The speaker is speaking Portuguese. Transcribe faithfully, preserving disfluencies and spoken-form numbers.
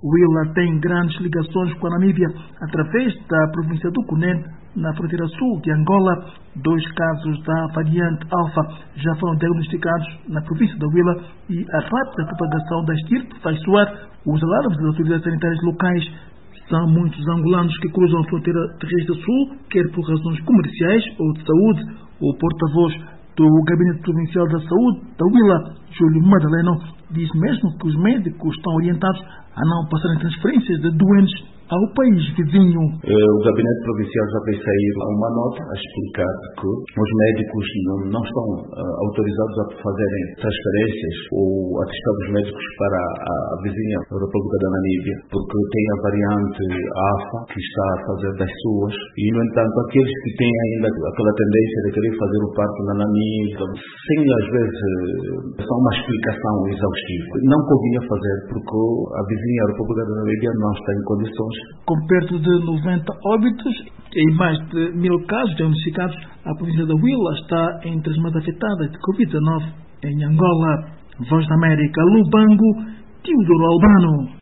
Huila tem grandes ligações com a Namíbia através da província do Cunene, na fronteira sul de Angola. Dois casos da variante Alfa já foram diagnosticados na província da Huila e a rápida propagação da estirpe faz soar os alarmes das autoridades sanitárias locais. São muitos angolanos que cruzam a fronteira terrestre sul, quer por razões comerciais ou de saúde. O porta-voz do Gabinete Provincial da Saúde da Huila, Júlio Madaleno, diz mesmo que os médicos estão orientados a não passarem transferências de doentes ao país vizinho. O Gabinete Provincial já fez sair uma nota a explicar que os médicos não, não estão uh, autorizados a fazerem transferências ou atestar os médicos para a, a vizinha República da Namíbia, porque tem a variante Alfa que está a fazer das suas, e no entanto aqueles que têm ainda aquela tendência de querer fazer o parto na Namíbia, sem às vezes só uma explicação exaustiva, não convinha fazer, porque a vizinha República da Namíbia não está em condições. Com perto de noventa óbitos e mais de mil casos diagnosticados, a província da Huila está entre as mais afetadas de covid dezenove em Angola. Voz da América, Lubango, Teodoro Albano.